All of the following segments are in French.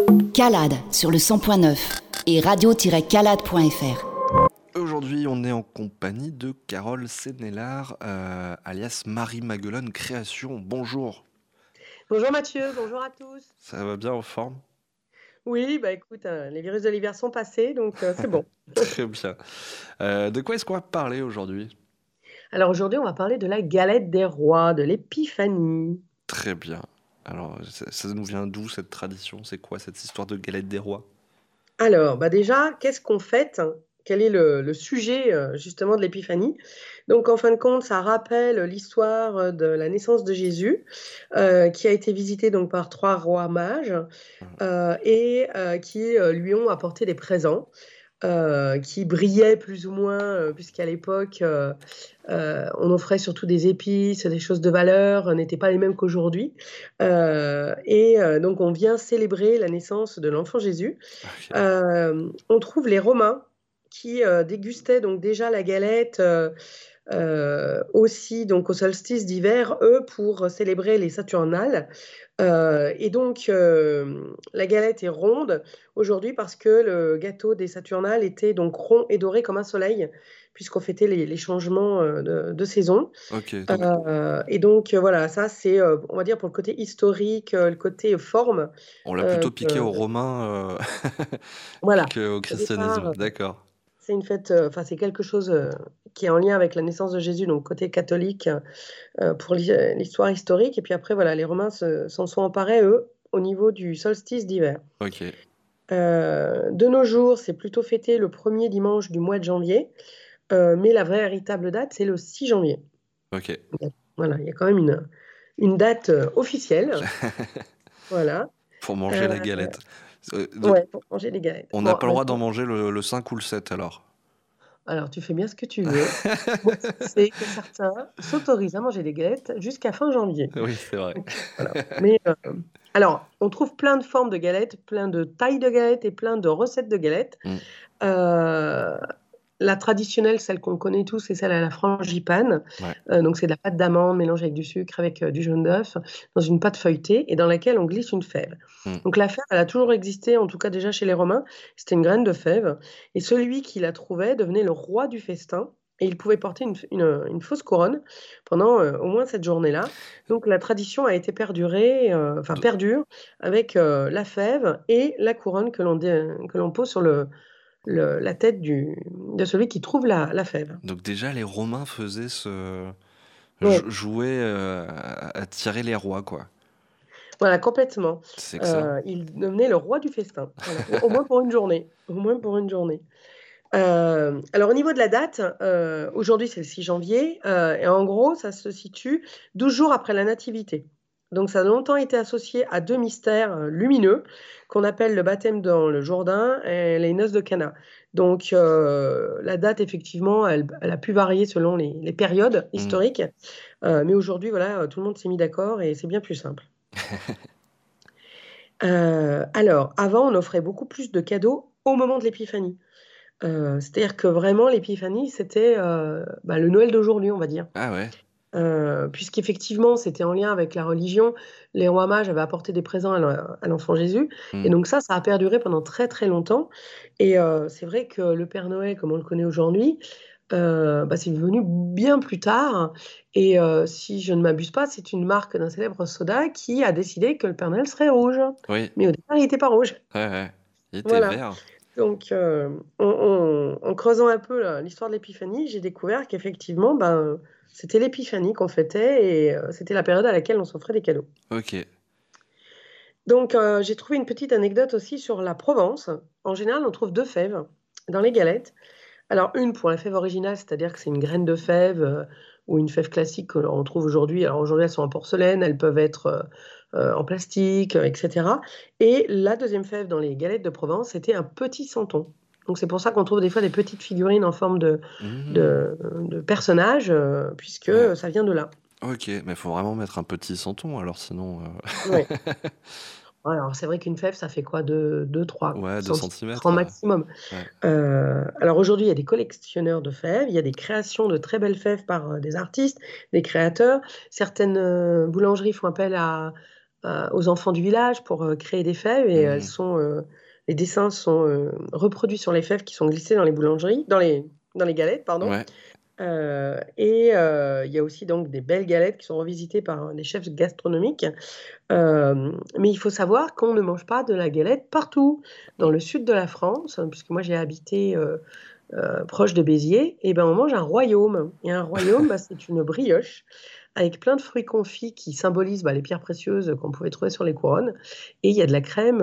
Calade sur le 100.9 et radio-calade.fr. Aujourd'hui, on est en compagnie de Carole Sénélard, alias Marie Maguelone Création. Bonjour. Bonjour Mathieu, bonjour à tous. Ça va bien en forme? Oui, bah écoute, les virus de l'hiver sont passés, donc c'est bon. Très bien. De quoi est-ce qu'on va parler aujourd'hui? Alors aujourd'hui, on va parler de la galette des rois, de l'épiphanie. Très bien. Alors, ça nous vient d'où cette tradition? C'est quoi cette histoire de galette des rois? Alors, bah déjà, qu'est-ce qu'on fête? Quel est le sujet justement de l'épiphanie? Donc en fin de compte, ça rappelle l'histoire de la naissance de Jésus, qui a été visité donc par 3 rois mages, et qui lui ont apporté des présents. Qui brillaient plus ou moins, puisqu'à l'époque, on offrait surtout des épices, des choses de valeur, n'étaient pas les mêmes qu'aujourd'hui. Donc on vient célébrer la naissance de l'enfant Jésus. Ok. On trouve les Romains qui dégustaient donc déjà la galette, aussi donc au solstice d'hiver, eux, pour célébrer les Saturnales. La galette est ronde aujourd'hui parce que le gâteau des Saturnales était donc rond et doré comme un soleil, puisqu'on fêtait les changements de saison. Ok, donc Voilà, ça c'est, on va dire pour le côté historique, le côté forme. on l'a euh, plutôt piqué aux Romains voilà, qu'au au christianisme. départ, D'accord. c'est une fête, enfin c'est quelque chose qui est en lien avec la naissance de Jésus, donc côté catholique, pour l'histoire historique. Et puis après, voilà, les Romains s'en sont emparés, eux, au niveau du solstice d'hiver. Ok. De nos jours, c'est plutôt fêté le premier dimanche du mois de janvier, mais la véritable date, c'est le 6 janvier. Ok. Voilà, il y a quand même une date officielle. Voilà. Pour manger Euh, la galette. ouais, pour manger les galettes. On n'a Bon, pas le droit d'en maintenant, manger le 5 ou le 7 alors. alors tu fais bien ce que tu veux. Moi, je sais que certains s'autorisent à manger des galettes jusqu'à fin janvier. Oui, c'est vrai. Donc, voilà. Alors, on trouve plein de formes de galettes, plein de tailles de galettes et plein de recettes de galettes. Mm. Euh, la traditionnelle, celle qu'on connaît tous, c'est celle à la frangipane. Ouais. Donc, c'est de la pâte d'amande mélangée avec du sucre, avec du jaune d'œuf, dans une pâte feuilletée et dans laquelle on glisse une fève. Mm. Donc, la fève, elle a toujours existé, en tout cas déjà chez les Romains. C'était une graine de fève. Et celui qui la trouvait devenait le roi du festin. Et il pouvait porter une fausse couronne pendant au moins cette journée-là. Donc, la tradition a été perdure avec la fève et la couronne que l'on pose sur la tête de celui qui trouve la fève. Donc déjà, les Romains faisaient Ouais, jouer à tirer les rois, quoi. voilà, complètement. C'est excellent. Il devenait le roi du festin, voilà. Au moins pour une journée. Au moins pour une journée. Alors au niveau de la date, aujourd'hui c'est le 6 janvier, et en gros ça se situe 12 jours après la nativité. Donc ça a longtemps été associé à 2 mystères lumineux qu'on appelle le baptême dans le Jourdain et les noces de Cana. Donc la date effectivement, elle a pu varier selon les périodes Mm. historiques, mais aujourd'hui voilà, tout le monde s'est mis d'accord et c'est bien plus simple. Alors avant on offrait beaucoup plus de cadeaux au moment de l'épiphanie. C'est-à-dire que vraiment l'épiphanie, c'était, le Noël d'aujourd'hui, on va dire. Ah ouais. Puisqu'effectivement, c'était en lien avec la religion. Les rois mages avaient apporté des présents à l'enfant Jésus et Mm. donc ça a perduré pendant très, très longtemps et c'est vrai que le Père Noël, comme on le connaît aujourd'hui, c'est venu bien plus tard et si je ne m'abuse pas, c'est une marque d'un célèbre soda qui a décidé que le Père Noël serait rouge. Oui. Mais au départ, il était pas rouge. Ouais, ouais. Il était Voilà. vert. Donc, en creusant un peu l'histoire de l'épiphanie, j'ai découvert qu'effectivement, c'était l'épiphanie qu'on fêtait et c'était la période à laquelle on s'offrait des cadeaux. Ok. Donc, j'ai trouvé une petite anecdote aussi sur la Provence. En général, on trouve 2 fèves dans les galettes. Alors, une pour la fève originale, c'est-à-dire que c'est une graine de fève ou une fève classique qu'on trouve aujourd'hui. Alors, aujourd'hui, elles sont en porcelaine, elles peuvent être en plastique, etc. Et la deuxième fève dans les galettes de Provence, c'était un petit santon. Donc, c'est pour ça qu'on trouve des fois des petites figurines en forme Mm. de personnages, puisque Ouais. ça vient de là. Ok, mais faut vraiment mettre un petit santon, alors sinon... Ouais. Alors, c'est vrai qu'une fève, ça fait quoi? 2-3 Ouais, 2 centimètres centimètres. grand maximum. Ouais. Alors aujourd'hui, il y a des collectionneurs de fèves, il y a des créations de très belles fèves par des artistes, des créateurs. Certaines boulangeries font appel aux enfants du village pour créer des fèves et les dessins sont reproduits sur les fèves qui sont glissées dans les boulangeries, dans les galettes, pardon. Ouais. Il y a aussi donc des belles galettes qui sont revisitées par des chefs gastronomiques. Mais il faut savoir qu'on ne mange pas de la galette partout. Dans le sud de la France, puisque moi j'ai habité proche de Béziers, et ben on mange un royaume. Et un royaume, c'est une brioche avec plein de fruits confits qui symbolisent les pierres précieuses qu'on pouvait trouver sur les couronnes. Et il y a de la crème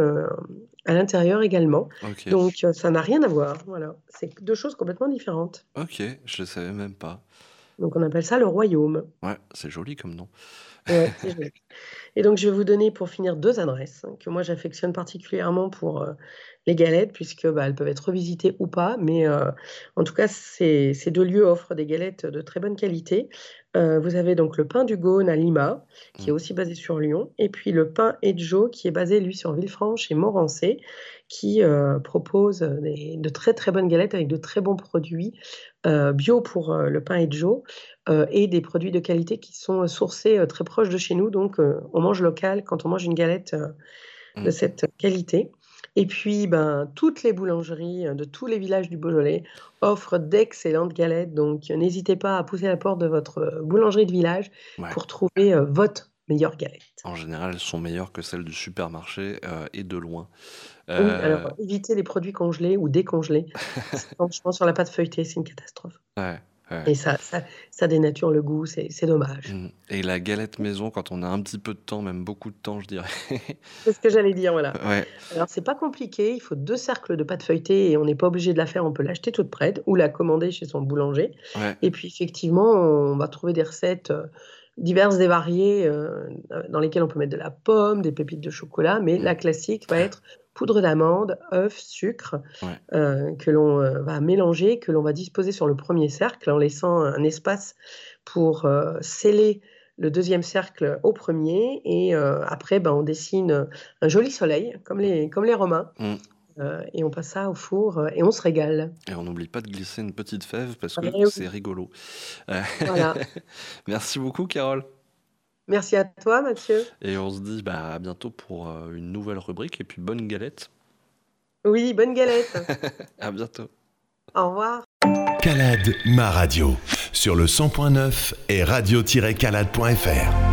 à l'intérieur également. Ok. Donc ça n'a rien à voir. Voilà. C'est deux choses complètement différentes. Ok, je ne savais même pas. Donc on appelle ça le royaume. Ouais, c'est joli comme nom. Ouais, c'est joli. Et donc, je vais vous donner pour finir 2 adresses que moi j'affectionne particulièrement pour les galettes, puisque elles peuvent être revisitées ou pas. Mais en tout cas, ces 2 lieux offrent des galettes de très bonne qualité. Vous avez donc le Pain du Gaune à Lima, qui est aussi basé sur Lyon, et puis le Pain Edjo, qui est basé, lui, sur Villefranche et Morancé, qui propose de très très bonnes galettes avec de très bons produits bio pour le Pain Edjo. Et des produits de qualité qui sont sourcés très proches de chez nous. Donc, on mange local quand on mange une galette de cette qualité. Et puis, toutes les boulangeries de tous les villages du Beaujolais offrent d'excellentes galettes. Donc, n'hésitez pas à pousser la porte de votre boulangerie de village pour trouver votre meilleure galette. En général, elles sont meilleures que celles du supermarché et de loin. Oui, alors évitez les produits congelés ou décongelés. Franchement, sur la pâte feuilletée, c'est une catastrophe. Ouais. Et ça dénature le goût, c'est dommage. Et la galette maison, quand on a un petit peu de temps, même beaucoup de temps, je dirais. C'est ce que j'allais dire, voilà. Ouais. Alors, c'est pas compliqué, il faut 2 cercles de pâte feuilletée et on n'est pas obligé de la faire, on peut l'acheter toute prête ou la commander chez son boulanger. Ouais. Et puis, effectivement, on va trouver des recettes diverses et variées dans lesquelles on peut mettre de la pomme, des pépites de chocolat, mais la classique va être poudre d'amande, œuf, sucre, que l'on va mélanger, que l'on va disposer sur le premier cercle en laissant un espace pour sceller le deuxième cercle au premier. Et après, on dessine un joli soleil, comme les Romains. Et on passe ça au four et on se régale. Et on n'oublie pas de glisser une petite fève parce que c'est rigolo. Voilà. Merci beaucoup, Carole. Merci à toi, Mathieu. Et on se dit à bientôt pour une nouvelle rubrique et puis bonne galette. Oui, bonne galette. À bientôt. Au revoir. Calade, ma radio, sur le 100.9 et radio-calade.fr.